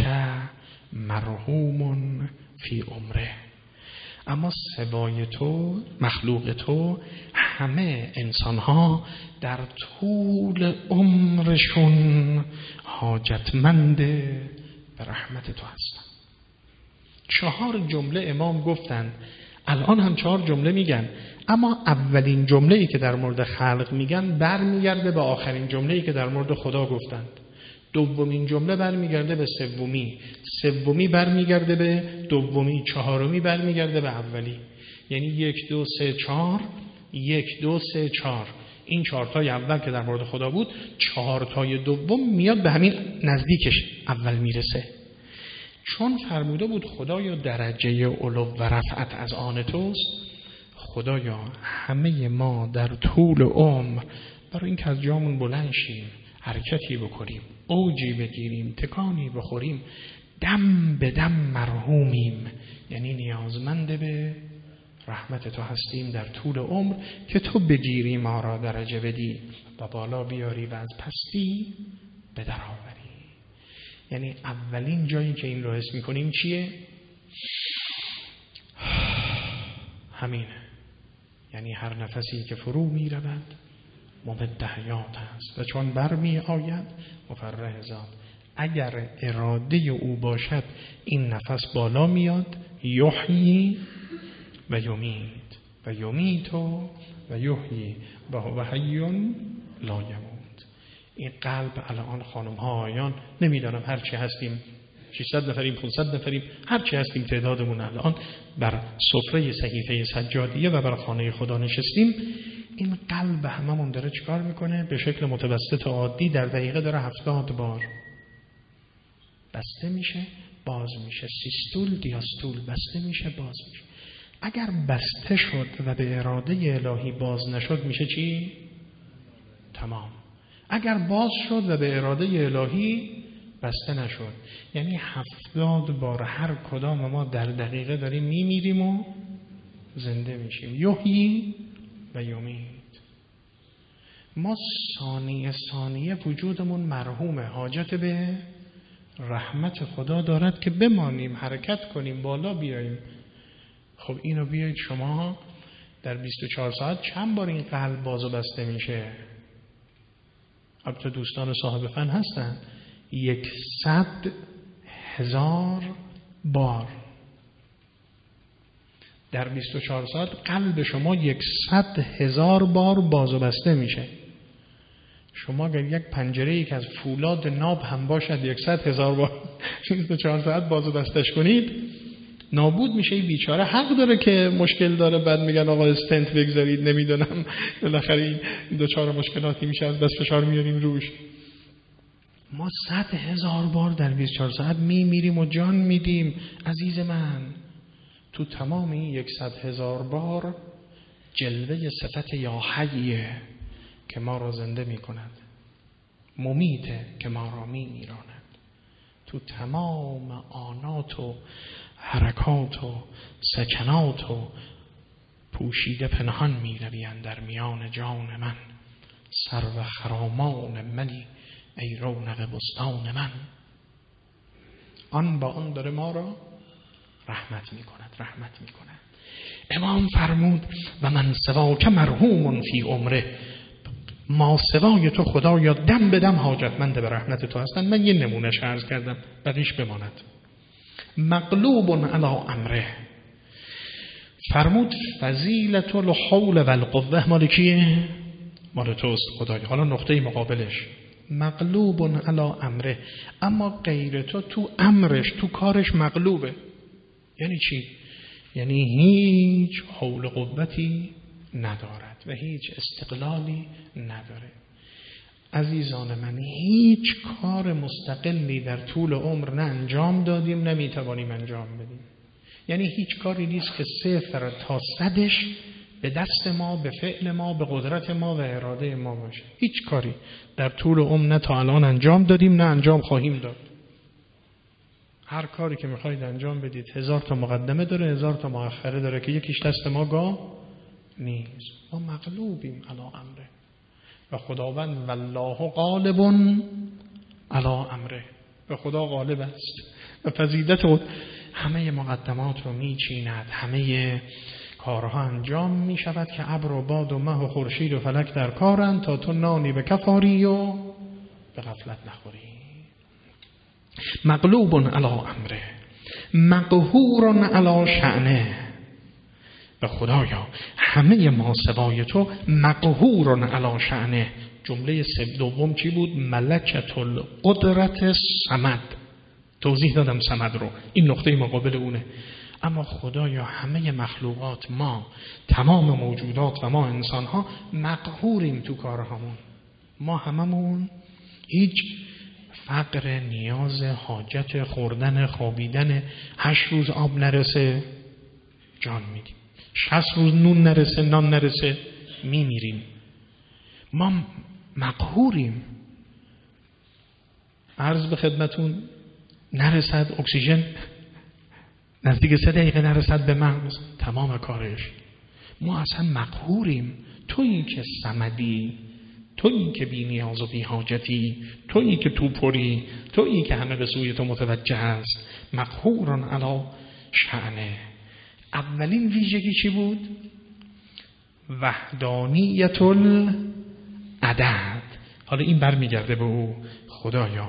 مرحوم فی عمره، اما سوای تو، مخلوق تو، همه انسان ها در طول عمرشون حاجتمند به رحمت تو هستن. چهار جمله امام گفتند، الان هم چهار جمله میگن، اما اولین جمله‌ای که در مورد خلق میگن برمیگرده به آخرین جمله‌ای که در مورد خدا گفتند. دومین جمله برمیگرده به سومی، سومی برمیگرده به دومی، چهارمی برمیگرده به اولی. یعنی یک دو سه چهار، یک دو سه چهار. این چهارتای اول که در مورد خدا بود، چهارتای دوم میاد به همین نزدیکش اول میرسه. چون فرموده بود خدایا درجه علو و رفعت از آن توست، خدایا همه ما در طول عمر برای این که از جامون بلند شیم، حرکتی بکنیم، اوجی بگیریم، تکانی بخوریم، دم به دم مرحومیم، یعنی نیازمند به رحمت تو هستیم در طول عمر که تو بگیری ما را درجه بدی و بالا بیاری و از پستی به در آوری. یعنی اولین جایی که این رو حس میکنیم چیه؟ همینه. یعنی هر نفسی که فرو می رود ممد حیات است و چون بر می آید مفرح ذات. اگر اراده او باشد این نفس بالا میاد، یحیی و یمیت و یمیتو و یحیی و هو حی لا یموت. این قلب الان خانم ها آیان نمیدانم هر چی هستیم، ششصد نفریم، پانصد نفریم، هر چی هستیم تعدادمون الان بر سفره صحیفه سجادیه و بر خانه خدا نشستیم، این قلب هممون داره چیکار میکنه؟ به شکل متوسط عادی در دقیقه داره هفتاد بار بسته میشه باز میشه، سیستول دیاستول، بسته میشه باز میشه. اگر بسته شد و به اراده الهی باز نشد میشه چی؟ تمام. اگر باز شد و به اراده الهی بسته نشد، یعنی هفتاد بار هر کدام ما در دقیقه داریم میمیریم و زنده میشیم. یحیی و یمیت. ما ثانیه ثانیه وجودمون مرحومه، حاجت به رحمت خدا دارد که بمانیم، حرکت کنیم، بالا بیاییم. خب اینو بیایید شما در بیست و چهار ساعت چند بار این قلب باز و بسته میشه؟ البته دوستان صاحب فن هستن، یکصد هزار بار در بیست و چهار ساعت قلب شما یکصد هزار بار باز و بسته میشه. شما اگر یک پنجره‌ای که از فولاد ناب هم باشد یکصد هزار بار بیست و چهار ساعت باز و بستش کنید، نابود میشه. این بیچاره حق داره که مشکل داره، بعد میگن آقا استنت بگذارید، نمیدونم بالاخره این دو چهار مشکلاتی میشه، از بس فشار میاریم روش. ما صد هزار بار در بیست و چهار ساعت میمیریم و جان میدیم. عزیز من، تو تمام این یکصد هزار بار جلوه صفت یا حیه که ما را زنده میکند، ممیته که ما را میمیراند. تو تمام آنات و حرکات و سکنات و پوشیده پنهان می رویند در میان جان من، سرو خرامان منی ای رونق بستان من. آن با آن داره ما را رحمت می کند، رحمت می کند. امام فرمود و من سواک مرحوم فی عمره، ما سوای تو خدایا دم به دم حاجتمند به رحمت تو هستند. من یه نمونه عرض کردم بعدش بماند. مغلوب علی امره، فرمود فضیلت الحول و القوه مال کیه؟ مال توست خدایا. حالا نقطه مقابلش مغلوب علی امره، اما غیر تو تو امرش، تو کارش مغلوبه. یعنی چی؟ یعنی هیچ حول قوتی ندارد و هیچ استقلالی نداره. عزیزان من، هیچ کار مستقلی در طول عمر نه انجام دادیم نه میتوانیم انجام بدیم. یعنی هیچ کاری نیست که صفر تا صدش به دست ما، به فعل ما، به قدرت ما و اراده ما باشه. هیچ کاری در طول عمر نه تا الان انجام دادیم نه انجام خواهیم داد. هر کاری که میخواید انجام بدید هزار تا مقدمه داره، هزار تا مؤخره داره که یکیش دست ما گاه نیست. ما مغلوبیم علی امره و خداوند والله غالب علی امره، و خدا غالب است و فضیلت خود همه مقدمات رو میچیند، همه کارها انجام میشود که ابر و باد و مه و خورشید و فلک در کارند تا تو نانی به کفاری و به غفلت نخوری. مغلوب علی امره مقهور علی شأنه، و خدایا همه ما سوای تو مقهور علی شأنه. جمله دوم چی بود؟ ملکت القدرت صمد. توضیح دادم صمد رو، این نقطه مقابل اونه. اما خدایا همه مخلوقات، ما تمام موجودات و ما انسان ها مقهوریم تو کارهامون. ما هممون هیچ فقر، نیاز، حاجت، خوردن، خوابیدن، هشت روز آب نرسه جان میدیم، شصت روز نون نرسه نان نرسه میمیریم. ما مقهوریم. عرض به خدمتون نرسد اکسیژن نزدیک سه دقیقه نرسد به مغز تمام کارش. ما اصلا مقهوریم. تویی که صمدی، تویی که بی نیاز و بی حاجتی، تویی که تو پری، تویی که همه به سوی تو متوجه است. مقهورن علی شأنه. اولین ویژگی چی بود؟ وحدانیت العدد. حالا این برمیگرده به او. خدایا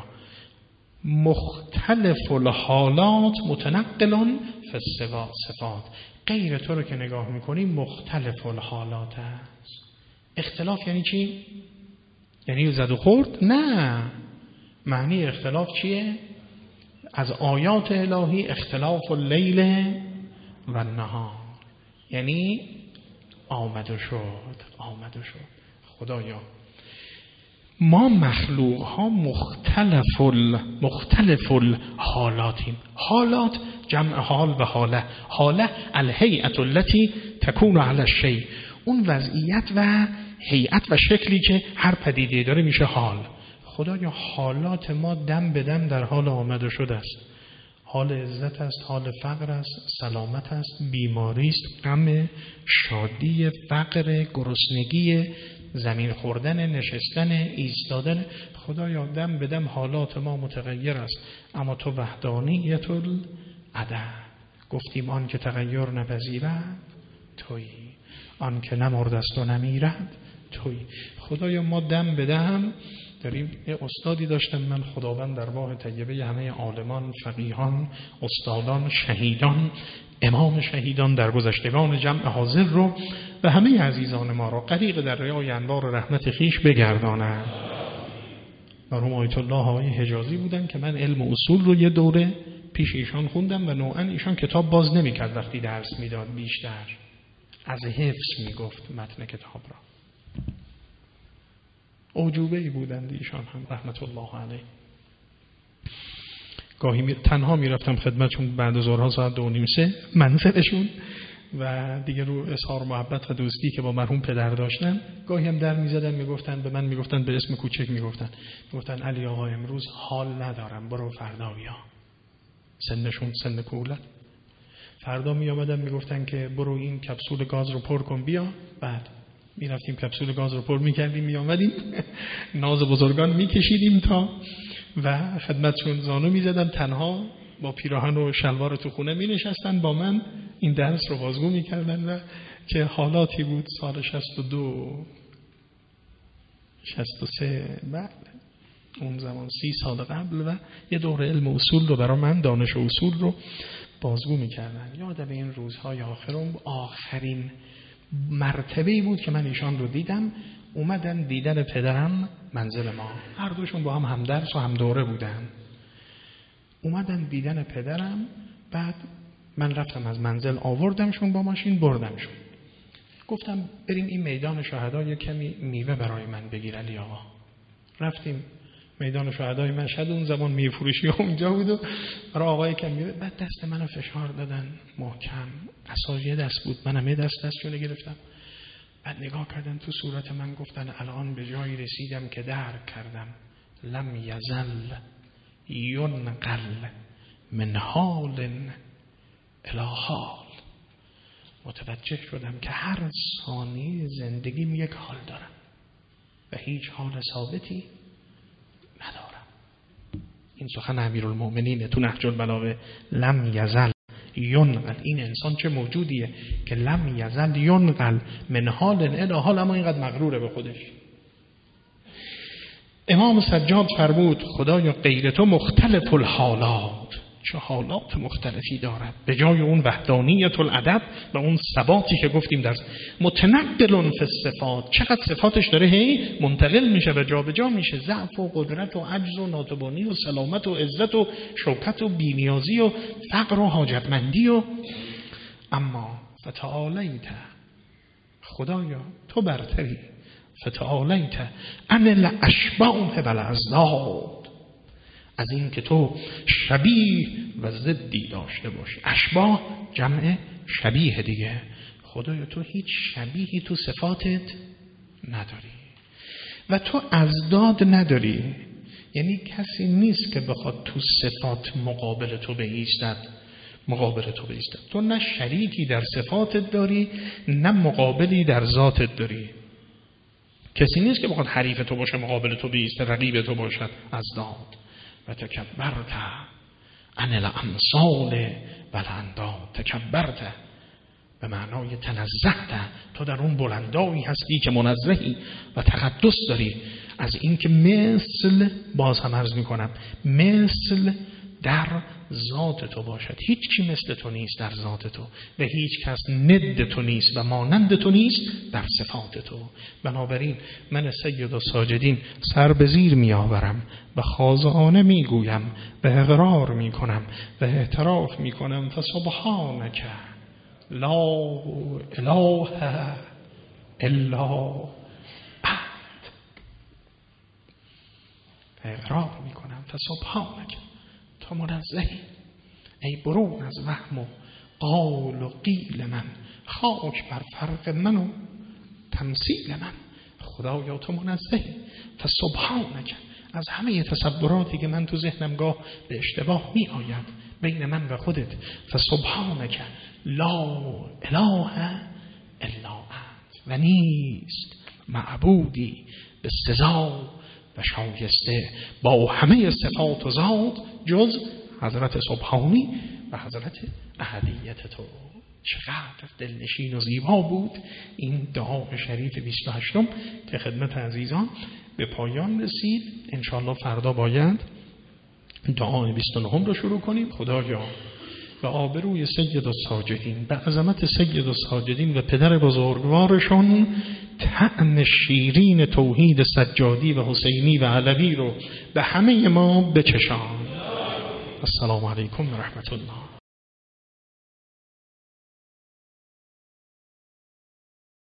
مختلف الحالات متنقلون فی الصفات. غیر تو رو که نگاه میکنیم مختلف الحالات است. اختلاف یعنی چی؟ یعنی زد و خورد؟ نه. معنی اختلاف چیه؟ از آیات الهی اختلاف اللیل و النهار، یعنی آمد و شد آمد و شد. خدایا ما مخلوق ها مختلف ال مختلف الحالاتیم. حالات جمع حال و حاله. حاله الهیئت التي تكون علی الشیء، اون وضعیت و هیئت و شکلی که هر پدیده داره میشه حال. خدایا حالات ما دم به دم در حال آمد و شد است. حال عزت است، حال فقر است، سلامت است، بیماری است، غم، شادی، فقر، گرسنگی، زمین خوردن، نشستن، ایستادن. خدایا دم به دم حالات ما متغیر است، اما تو وحدانیت العدد. گفتیم آن که تغییر نپذیرد تویی، آن که نمرد است و نمیرد تویی. خدایا ما دم به دم داریم. یه استادی داشتم من، خداوند درگاه طیبه همه عالمان، فقیهان، استادان، شهیدان، امام شهیدان، درگذشتگان جمع حاضر رو و همه عزیزان ما رو غریق در ریای انوار و رحمت خیش بگردانند. مرحوم آیت الله آقای حجازی بودن که من علم اصول رو یه دوره پیش ایشان خوندم و نوعا ایشان کتاب باز نمی‌کرد وقتی درس میداد، بیشتر از حفظ میگفت متن کتاب را. عجوبه‌ای بودند ایشان هم رحمت الله علیه. گاهی می... تنها میرفتم خدمتشون بعد از ظهرها ساعت دو و نیم سه منزلشون و دیگه رو اظهار محبت و دوستی که با مرحوم پدر داشتن، گاهی هم در میزدن میگفتن به من، میگفتن به اسم کوچک میگفتن میگفتن علی آقا امروز حال ندارم، برو فردا بیا. سنشون سن کولت. فردا می آمدن میگفتن که برو این کپسول گاز رو پر کن بیا. بعد می رفتیم کپسول گاز رو پر می کردیم می آمدیم ناز بزرگان می کشیدیم تا و خدمتشون زانو می زدن، تنها با پیراهن و شلوار تو خونه می نشستن با من این درس رو بازگو می کردن و که حالاتی بود سال شصت و دو شصت و سه بعد اون زمان سی سال قبل و یه دوره علم اصول رو برای من، دانش اصول رو بازگو می کردن. یادم این روزهای آخرم آخرین مرتبه‌ای بود که من ایشان رو دیدم. اومدن دیدن پدرم منزل ما، هر دوشون با هم همدرس و هم دوره بودن. اومدن دیدن پدرم، بعد من رفتم از منزل آوردمشون با ماشین بردمشون. گفتم بریم این میدان شهدا یه کمی میوه برای من بگیر علی آقا. رفتیم میدان شهدای مشهد، اون زمان میوه فروشی اونجا بود و برای آقای کمی. بعد دست منو فشار دادن محکم، عصا یه دست بود، منم یه دست دستشونه گرفتم. بعد نگاه کردن تو صورت من، گفتن الان به جایی رسیدم که درک کردم لم یزل ینقل من حال الی حال. متوجه شدم که هر ثانیه زندگیم یک حال دارم و هیچ حال ثابتی ندارم. این سخن امیرالمؤمنین تو نهج البلاغه. لم یزل ینقل، این انسان چه موجودیه که لم یزل ینقل من حال الی حال، اما اینقدر مغروره به خودش. امام سجاد فرمود خدایا غیر تو مختلف الحالات، چه حالات مختلفی دارد. به جای اون وحدانیت العدد و اون ثباتی که گفتیم در متنقل فی الصفات، چقدر صفاتش داره هی منتقل میشه و جا به جا میشه. ضعف و قدرت و عجز و ناتوانی و سلامت و عزت و شوکت و بی‌نیازی و فقر و حاجتمندی و اما فتعالیت، خدایا تو برتری، فتعالیت عن الاشباه والاضداد، از این که تو شبیه و ضدی داشته باشی. اشباه جمع شبیه دیگه. خدایا تو هیچ شبیهی تو صفاتت نداری و تو اضداد نداری، یعنی کسی نیست که بخواد تو صفات مقابل تو بایستد مقابل تو بایستد. تو نه شریکی در صفاتت داری نه مقابلی در ذاتت داری. کسی نیست که بخواد حریف تو باشه، مقابل تو بایسته، رقیب تو باشد. اضداد. و تکبرت عن الامثال والانداد، تکبرت به معنای تنزهت، تو در اون بلندایی هستی که منزهی و تقدس داری از این که مثل، باز هم عرض میکنم، مثل در ذات تو باشد. هیچ کی مثل تو نیست در ذات تو و هیچ کس ند تو نیست و مانند تو نیست در صفات تو. بنابراین من سید الساجدین سر به زیر می آورم و خاضعانه می گویم و اقرار می کنم و اعتراف می کنم فسبحانک لا اله الا انت. اقرار می کنم فسبحانک، تو منزهی، ای برون از وهم و قال و قیل من، خاک بر فرق من و تمثیل من. خدایا تو منزهی، فسبحانک، از همه تصوراتی که من تو ذهنم گاه به اشتباه می آید بین من و خودت. فسبحانک لا اله الا انت، و نیست معبودی به سزا و شایسته با همه صفات و ذات جز حضرت سبحانی و حضرت احدیت تو. چقدر دلنشین و زیبا بود این دعا شریف بیست و هشتم که خدمت عزیزان به پایان رسید. انشاءالله فردا باید دعای بیست و نهم رو شروع کنیم. خدایا و آبروی سید الساجدین، به عظمت سید الساجدین و پدر بزرگوارشون، طعم شیرین توحید سجادی و حسینی و علوی رو به همه ما بچشان. السلام علیکم و رحمت الله.